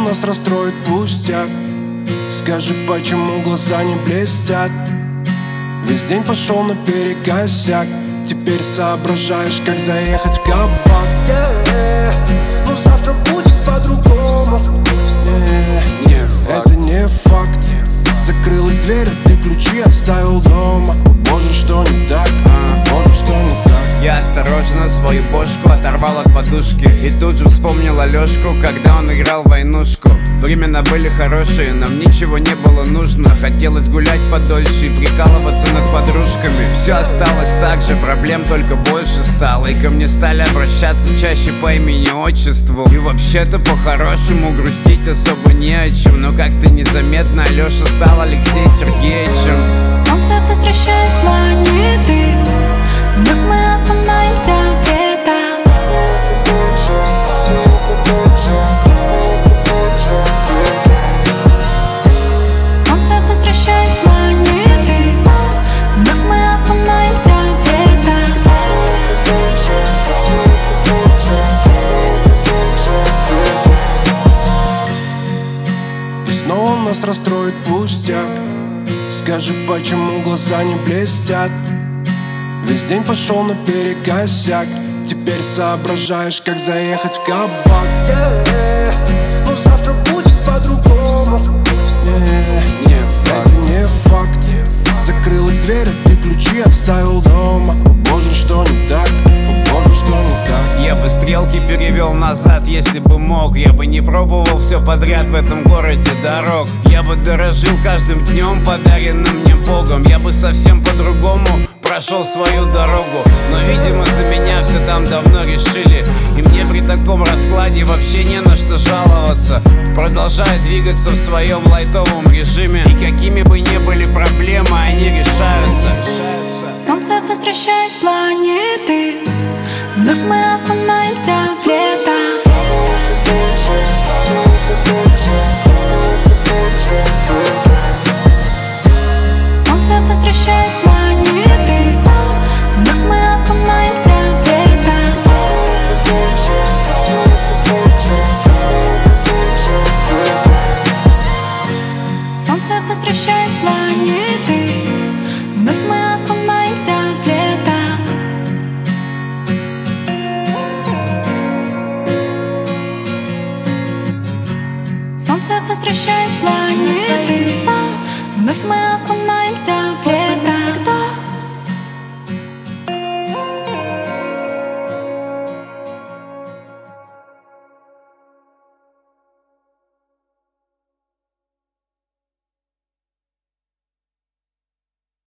нас расстроит пустяк. Скажи, почему глаза не блестят? Весь день пошел наперекосяк. Теперь соображаешь, как заехать в кабак. Но завтра будет по-другому. Это не факт. Закрылась дверь, а ты ключи оставил дома. Боже, что не так? Боже, что не так? Я осторожно свою бошку оторвал от подушки и тут же вспомнил Алёшку, когда он играл в войнушку. Времена были хорошие, нам ничего не было нужно. Хотелось гулять подольше и прикалываться над подружками. Все осталось так же, проблем только больше стало. И ко мне стали обращаться чаще по имени-отчеству. И вообще-то по-хорошему грустить особо не о чем. Но как-то незаметно Алёша стал Алексеем Сергеевичем. Солнце возвращает планеты, вновь мы окунаемся в лето. Солнце возвращает планеты, вновь мы окунаемся в лето. И снова нас расстроит пустяк. Скажи, почему глаза не блестят? Весь день пошел наперекосяк. Теперь соображаешь, как заехать в кабак. Но завтра будет по-другому. Это не факт. Закрылась дверь, а ты ключи оставил дома. О боже, что не так? О боже, что не так? Я бы стрелки перевел назад, если бы мог. Я бы не пробовал все подряд в этом городе дорог. Я бы дорожил каждым днем, подаренным мне Богом. Я бы совсем по-другому прошел свою дорогу. Но, видимо, за меня все там давно решили. И мне при таком раскладе вообще не на что жаловаться. Продолжаю двигаться в своем лайтовом режиме. И какими бы ни были проблемы, они решаются. Солнце возвращает планеты, вновь мы окунаемся в лето. Солнце возвращает планеты, вновь мы окунаемся в лето. Солнце возвращает планеты, вновь мы окунаемся в лето. Солнце возвращает планеты, вновь мы окунаемся.